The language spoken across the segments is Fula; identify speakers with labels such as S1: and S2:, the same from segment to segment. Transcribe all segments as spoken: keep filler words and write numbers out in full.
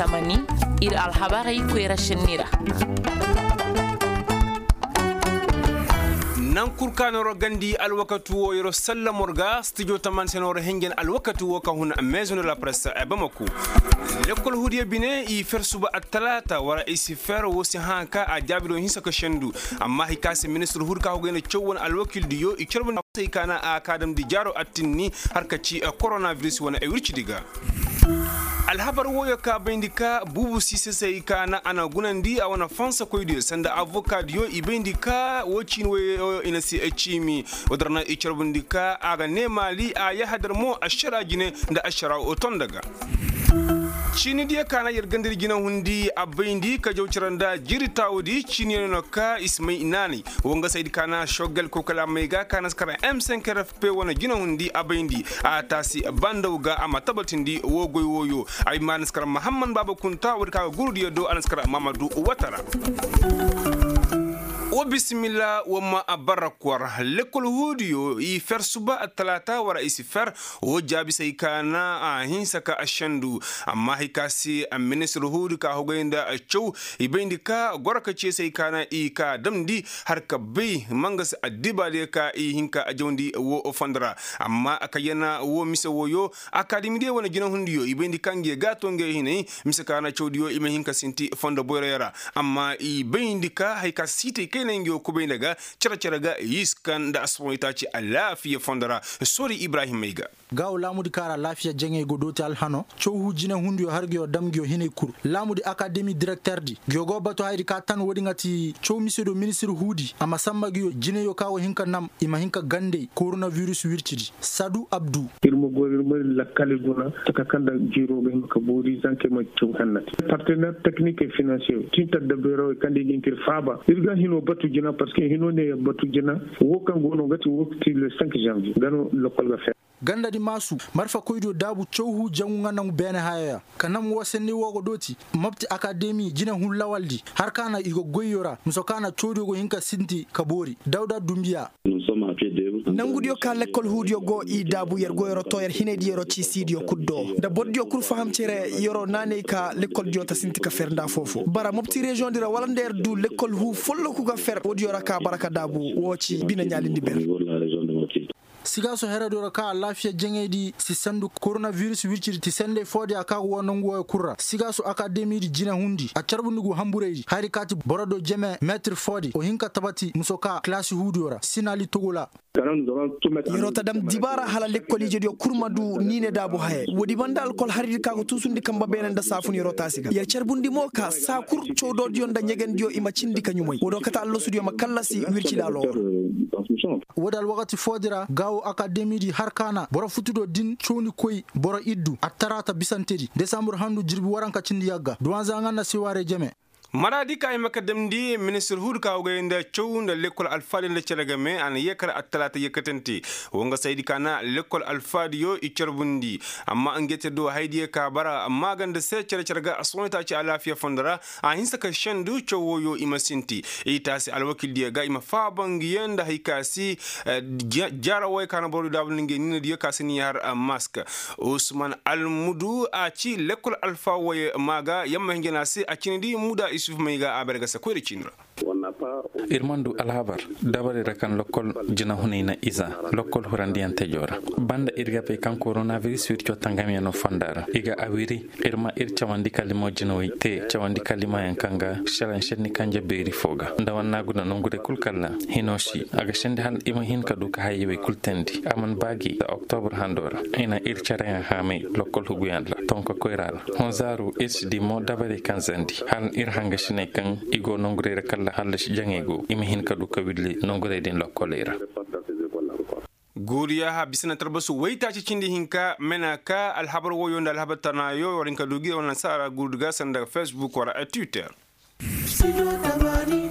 S1: tamani ir alhabari kwera shinira
S2: nan kurkanoro gandi alwakatu wo yoro sallamorga studio taman senoro hengen alwakatu wo kahun maison de la presse e Bamako lekol hudiya bine i fersuba atalata wara isi fer wo si hanka a jabiro hinsa ko shendu amma hikase ministre hurka ho gene cewon alwakil diyo i cerbon sai kana a kadam di jaro attinni harkaci coronavirus wona e wirci diga alhabar woyo ka bindika bubu sise sai kana ana gunandi a wana fansa koyde sanda avocat yo ibindika wocin wo ina si echimi wadarna icharbundika aga nemali a ya hadar mo ashara gine da ashara oton daga chini dia kana yergandir gina hundi abindi ka jawciranda jiri tawdi chini no ka ismai inani wonga sayid kana shogal ko kala mega kana skara M cinq R F P wona gina hundi abindi a tasi bandawga ama tabatindi wogoy woyo ay man skara Muhammad Baba Kunta wurka gurdiyo do anaskara Mamadou Watara wa bismillah wa ma abarakwar lekol hudiyo i fersuba atalata wara isi fer o jabi sai kana a hinsaka ashandu amma hikasi a minister hudu ka hogainda a chow ibindika goraka ce sai kana i ka damdi har ka bai mangas adiba de ka i hinka ajondi wo ofandra amma akayana wo mise woyo akademi de wona gina hundiyo ibindika nge gato nge hine mise kana chowdiyo ime hinka sinti fondo boyera amma ibindika hikasi te nengiyo kube daga cira-ciraga yiskan da asmoita ci a lafiya fondara sori Ibrahim Maiga
S3: gaw lamudi kara lafiya jenge godoti alhano chowu jina hundiyo hargiyo damgiyo hine kur lamudi academy directeur di gyogo bato hayri ka tan wodi ngati chow misido ministre hudi ama samba giyo jine yo kawo hinka nam ima hinka gande coronavirus wirtidi Sadu Abdou
S4: irmo gorirmo la kaliguna taka kanda jiro be hinka bori zanke ma chow hannati partenaire technique et financier tinta de bureau kandi ginkir faba irga hino batu jina parce que hino ne batu jina wokan gono gati wokti le cinq janvier gano lokol ga fer
S3: ganda di masu marfa koydo dabu chowhu jangu nan bene haya kanam wasenni wogo doti mabti academy jina hun lawaldi har kana igo goyora musokana chodo go hinka sinti kabori Dawda Dumbiya
S5: nangudio ka lekol hudio go i dabu yer goyoro to yer hinedi yero ci sidio kuddo da boddio kur faham cere yoro nane ka lekol jota sinti ka fernda fofo bara mobti region dira wala nder du lekol hu follo ku ga fer wodio raka baraka dabu woci bina nyalindi ber
S3: sigaso heradora ka lafiya jengedi si sandu coronavirus wirciri ti sende fodi aka wonongo kurra sigaso academy di jina hundi a charbundugo hambureji hari kati borado jeme maître fodi o hinka tabati musoka classe hudora sinali togola
S5: yerota dam dibara hala lekkoli jedi kurmadu nine dabo haye wodi banda alcool haridi ka ko tusundi kamba benenda safun yerota siga ya charbundi mo ka sakur chodo dionda nyegen dio ima cindi kanyumoy wodo kata allo studio makallasi wirci la lor wodal wakati fodira gawo academy di harkana boro futudo din choni koy boro iddu attarata bisantedi décembre handu jirbi waranka cindi yagga duwanza ngana siware jeme
S2: maradi kay makadamdi ministre hud ka ogenda chowunda lekol alfadi le ceragame an yekara atalata yekatenti wonga saydi kana lekol alfadi yo i cerbundi amma angete do haydi ka bara amma ganda se cerceraga asonta ci alafiya fondara a hinsa ka shandu chowo yo imasinti itasi alwakil dia ga ima fa bangi yenda hikasi jara way kana boru dabul nge ni dia kasini har mask Usman Almudu a ci lekol alfa way maga yamma ngena si a cinidi muda Yusuf Maiga aberga sa kweri chinra
S6: irmandu alhabar dabari rakan lokol jina hunina iza lokol hurandian tejora banda irga pe kan coronavirus wircho tangami no fandara iga awiri irma ir chawandi kalimo jina te chawandi kalima yankanga shalan shenni kanja beri foga ndawanna guna nongude kulkalla hinoshi aga shende hal ima hin kaduka haywe kultendi aman bagi da october handora ina ir charaya hame lokol huguyandla tonka koiral honzaru is di mo dabari kanzandi hal ir hanga shine kan igo nongure rakalla hal jangego imi hin kadu kawidli nongore den lokolera
S2: guriya ha bisana tarbasu waita ci cindi hinka menaka alhabar woyo nda alhabar tanayo warin kadugi wannan sara gurduga sanda Facebook wara Twitter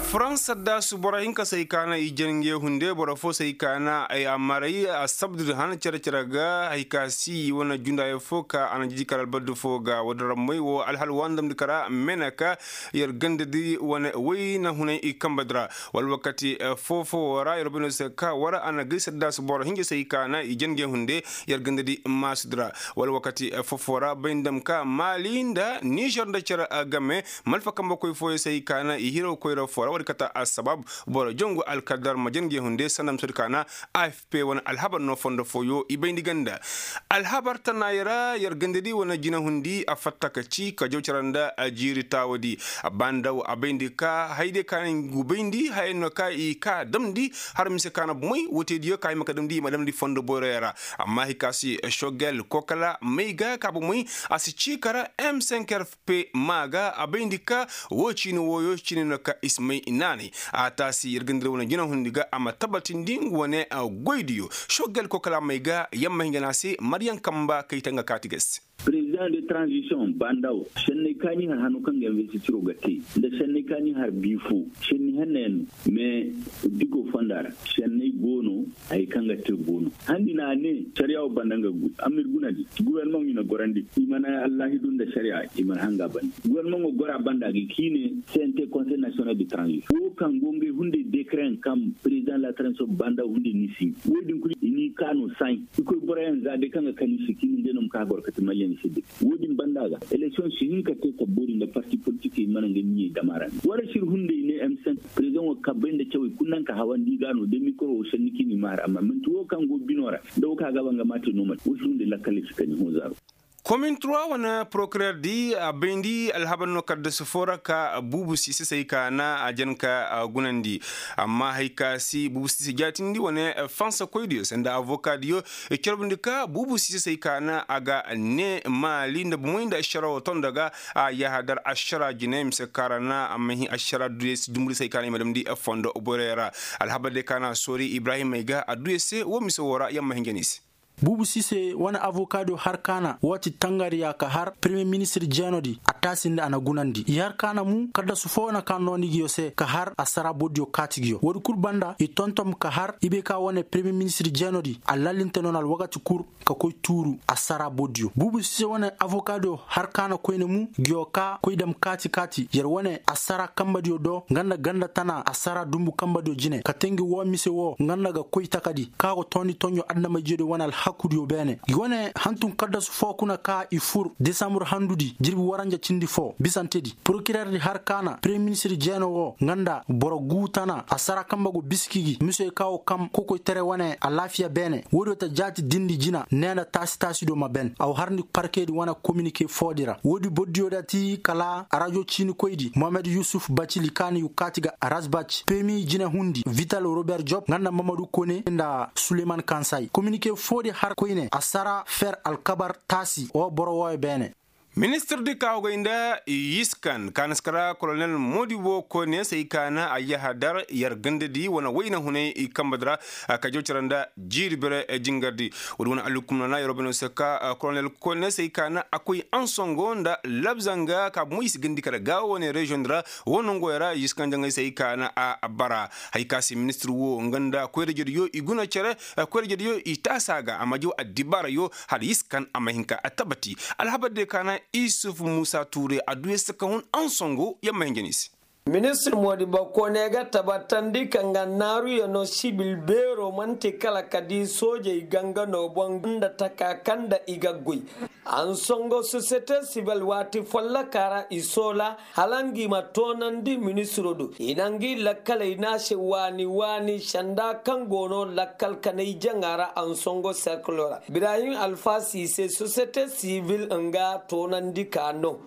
S2: France da su bora hinka sai kana i jenge hunde bora fo sai kana ay amarai a sabdu han cercera ga ay kasi wona junda e foka ana jiji karal baddu foga wadara moy wo alhal wandam dikara menaka yer gande di wona wayna hunay i kambadra wal wakati fofo wara yerbino se ka wara ana gisa da su bora hinga sai kana i jenge hunde yer gande di masdra wal wakati fofo wara bayndam ka malinda Niger da cera game malfa kamba koy fo sai kana i hiro koy ro fora wadi kata asbab boro jongo alkadar majenge hunde sanam sudkana A F P wana alhabar no fondo foyo ibayndi ganda alhabar tanayra yar gandedi wana jina hundi afattaka ci ka jawcaranda ajiri tawadi abandaw abayndi ka hayde kan gubayndi hayno ka i ka damdi har mise kana moy wote diyo kay maka damdi madam di fondo borera amma hikasi shogel kokala meiga ka bu moy asi ci kara M cinq R P maga abayndi ka woci no woyo cini ka ismai inani atasi yergandre wona jina hundiga ama tabatindi wone a goydiyo shogel ko kala mayga yamma hinganasi Mariam Kamba kaytanga katiges
S7: président de transition bandaw shenni kani har hanu kan investiture gati da shenni kani har bifu shenni hanen me digo fondara shenni gono ay kanga te gono handina ne sharia bandanga gu amir gunadi gouvernement ina gorandi imana allah hidun da sharia iman hanga ban gouvernement gora banda gi kine C N T conseil national de transition o kan gonge hunde décret kam président la transition banda hunde nisi wodin kuli ni kanu sai ko borayan za de kanga kanisi kini denum ka gorkati mali wodin bandaga election shi ka te ka bori da parti politique manan ganni da maran wara shir hunde ne M cinq president wa kabben da cewa kunnan ka hawan digano da mikro sanniki ni mara amma mun tuwo kan go binora da ka gaban ga mate normal wasu da lakali suka ni hozaro
S2: Commune trois wana procureur di bendi alhaban no kadda sufora ka bubu sisi sai kana ajanka gunandi amma haika si bubu sisi jatindi wana fansa koydio senda avocat dio kerbindika bubu sisi sai kana aga ne malinda bumoinda ashara ton daga ya hadar ashara jinem se karana amahi ashara dues dumri sai kana madam di fondo oborera alhabade kana sori Ibrahim Maiga aduese wo misowora yamma hingenisi
S3: Bubu Sise wana avocado harkana wati tangari ya ka har premier ministre janodi atasinda anagunandi yar kana mu kada sufona kanoni giyose ka har asara bodio katigyo wodi kurbanda i tontom ka har ibe ka wane premier ministre janodi alalinte non al wagati kur ka koy turu asara bodio Bubu Sise wana avocado harkana koyne mu giyoka koydam kati kati yer wane asara kambadio do nganda ganda tana asara dumbu kambadio jine katengi wo mise wo nganda ga koy takadi ka go toni tonyo adna majede wana al hakudio bene gone hantun kadda su fo kuna ka ifur décembre handudi jirbi waranja cindi fo bisantedi procureur di harkana premier ministre jeno wo nganda boro gutana asara kamba go biskigi monsieur kawo kam koko tere wane a lafiya bene wodo ta jati dindi jina nena tasi tasi do maben aw harni parquet di wana communiquer fodira wodi boddio dati kala radio chini koydi Mohamed Yusuf Bachili kani yukatiga Arasbach pemi jina hundi Vital Robert Job nganda Mamadou Kone nda Suleiman Kansai communiquer fodi har koyne asara fer alkabar tasi o borowo bene
S2: Ministre de Kaogainda Yiskan Kanaskara Colonel Modibo Kone sai kana ayahadar yargandadi wana wayna hune ikambadra kajochiranda jirbere jingardi waduna alukumna na yorobino saka Colonel Kone sai kana akoy ansongonda labzanga ka muis gindi kala gawone region dra wonongo era Yiskan janga sai kana a bara haikasi ministre wo nganda kwere jodiyo iguna chere kwere jodiyo itasaga amajo adibara yo had Yiskan amahinka atabati alhabade kana Isuf Musa Touré aduye sakahun ansongo ya mangenisi
S8: Ministre Modibo Kone ga tabatandi kanga naru yono sibil bero manti kala kadi soje iganga no bonda taka kanda igagui ansongo societe civil wati folla kara isola halangi matonandi ministro do inangi lakala inashe wani wani shanda kangono lakal kanai jangara ansongo circular Ibrahim Alpha Cisse societe civil nga tonandi kano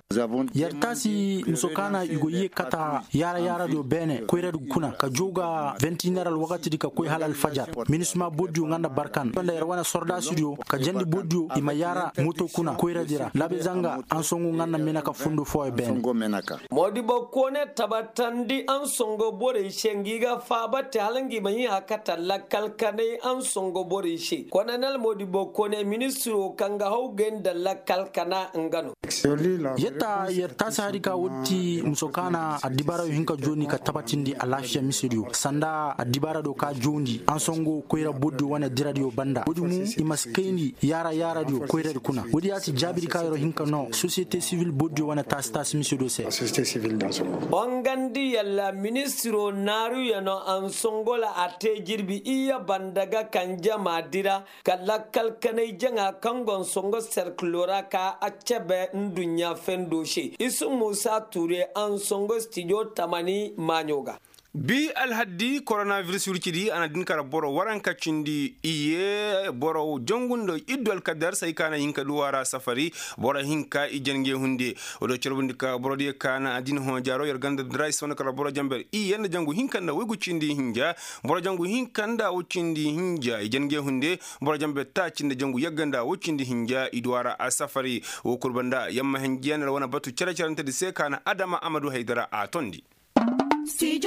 S3: yartasi musokana igoye kata yara yara do bene koyre kuna ka joga vingt et une heures wakati dika koy halal fajar minisma bodio nganda barkan banda yarwana sorda studio ka jandi bodio ima yara moto kuna koyre dira labe zanga ansongo nganda menaka fundo fo bene
S8: Modibo Kone tabatandi ansongo bore shengiga fabate halangi mayi akata lakal kane ansongo bore shi Colonel Modibo Kone ministro kanga hawgenda lakal kana ngano
S3: yeta yerta sarika wuti musokana adiba dibara yo hinka joni ka tabatindi a lafiya misiriyo sanda a dibara do ka jondi an songo koyra boddo wana diradio banda wodi mu imaskeni yara yara dio koyra kuna wodi ati jabiri ka yo hinka no société civile boddo wana tas tas misiriyo se
S9: société civile dans son
S8: bangandi yalla ministro naru yano an songola ate jirbi iya bandaga kanja madira kala kalkanai janga kangon songo cerclora ka achebe ndunya fendoshi isu musa ture an songo studio tamani manyoga
S2: bi alhaddi coronavirus wurkidi ana dinkara boro waranka cindi iye boro jongundo idol kadar sai kana hinka duwara safari boro hinka ijenge hunde odo cerbundika boro de kana adin ho jaro yer ganda drais wona kala boro jamber iye na jangu hinka na wegu cindi hinja boro jangu hinka nda o cindi hinja ijenge hunde boro jambe ta cinde jangu yaganda o cindi hinja idwara a safari o kurbanda yamma hinjiyana wana batu cere cerante de se kana adama amadou haidara a tondi
S10: Studio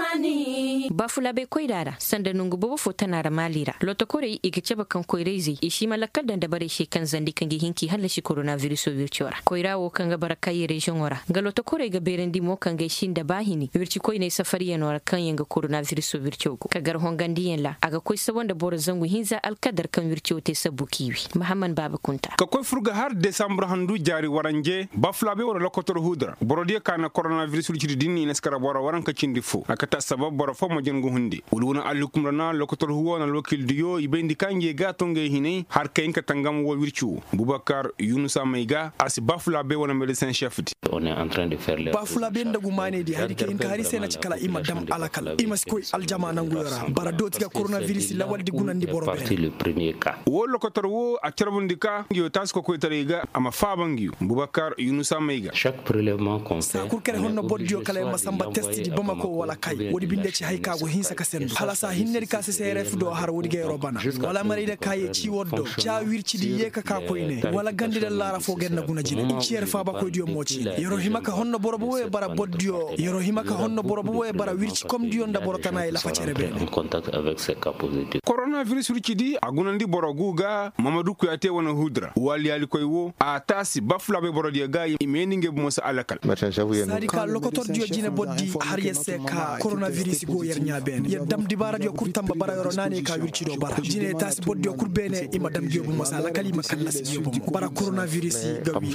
S10: Tamani
S11: Bafulabe koidara sanda nungu bobo fotanara malira loto kore ike chaba kan koirezi ishi malaka danda bare shi kan zandi kan gi hinki halla shi coronavirus virtuora koira wo kan ga baraka yi region ora ga loto kore ga berendi mo kan ga shin da bahini virci koi ne safari yanora kan yanga coronavirus virtuogo ka gar hongandi yen la aga koi sabon da bor zangu hinza alkadar kan virtuo te sabukiwi Muhammad Baba Kunta
S2: ka koi furga har december handu jari waranje bafulabe wala lokotor hudra borodi kana coronavirus virtuo dinni neskara bora waran ka cindi fu akata sabab bora fo mo jengo hundi uluna allukum rana lokotor huwa na lokil diyo ibendi kanje ga tonge hini har kayin ka tangam wo wirchu Boubacar Yunusa Maiga asi bafula be wona médecin chef di
S12: on est en train de faire les
S5: bafula be ndagu mane di hadi kayin ka hari sena cikala ima dam alakal ima skoy aljama nangulora bara dotiga coronavirus la waldi gunandi boro
S12: be le premier cas
S2: wo lokotor wo a cerbundika yo tasko ko tariga ama fabangi Boubacar Yunusa Maiga
S12: chaque prélèvement qu'on fait
S5: sa kur kare honno boddio kala masamba test di bamako wala kay wodi binde ci hay kago hinsa ka sen hala sa hinner ka se seref do har wodi gay robana wala mari de kay ci woddo cha wirci di yeka ka koyne wala gandi de lara fo genna guna jine cier fa ba ko dio moci yoro himaka honno borobo e bara boddio yoro himaka honno borobo e bara wirci comme dio nda borotana e la facere be
S12: en contact avec ces cas positifs
S2: coronavirus wirci di agunandi boroguga Mamadou Kouyaté wona hudra wali ali koy wo a tasi bafula be borodi ga imeninge bu mosa alakal
S5: sadika lokotor dio jine boddi har yesse ka coronavirus go yer nyaben ya dam di bara dio kurtamba bara yoro nani ka wirci do bara jine tas boddi kur bene ima dam dio bu mosa alakali makalla dio bu bara coronavirus gawi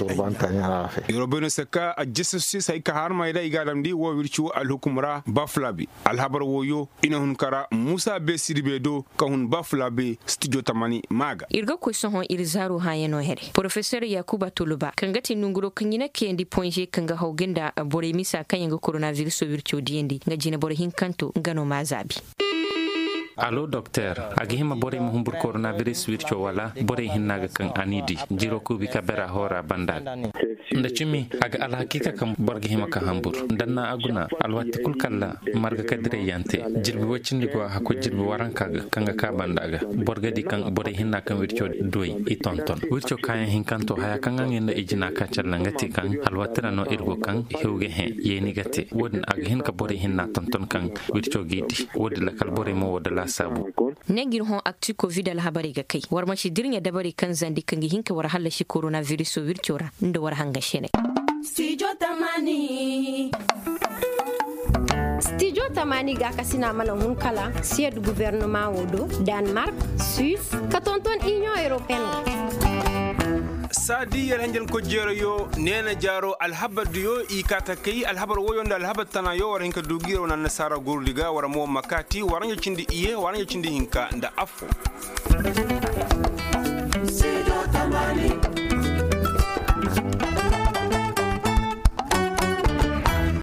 S2: yoro beno seka a jesusi sai ka har mai da igadam di wo wirci al hukumra baflabi al habar woyo ina hun kara Musa be Sidibe do ka hun baflabi studio Tamani maga
S11: irga ko so hon irzaru hayeno here professeur Yakuba Tuluba kangati nunguro kanyina kendi ponje kanga hawgenda bore misa kanyanga coronavirus virtuo diendi nga jina bore hinkanto ngano mazabi
S6: Allo docteur agihima bore mo humbur coronavirus virtuo wala bore hinnaga kan anidi jiro kubi kabera hora bandal nda cimi aga al hakika kam borge hima ka hambur danna aguna alwatti kul kala marga kadire yante jilbi wacindi go hako jilbi warankaga kanga ka bandaga borge di kan bore hinna kan virtuo doy i tonton virtuo kayan hinkanto haya kanga ngenda ijina ka challa ngati kan alwattira no irgo kan hewge he yeni gati wodin aga hin ka bore hinna tonton kan virtuo gidi wodi la kal bore mo wodala sabu
S11: negir hon actu covid al habari ga kai war mashi dirnya dabari kan zandi kan hinka war halla shi coronavirus virtuora ndo war hanga shene
S10: Studio Tamani Studio Tamani ga kasina mana hun kala sied gouvernement wodo Denmark Suisse katonton Union Européenne
S2: sadi yel hanjel ko jero yo nena jaro alhabad yo i kata kay alhabar woyonda alhabad tana yo war hinka dugiro nan nasara gurdiga war mo makati waranya cindi iye waranya cindi hinka nda afo Studio Tamani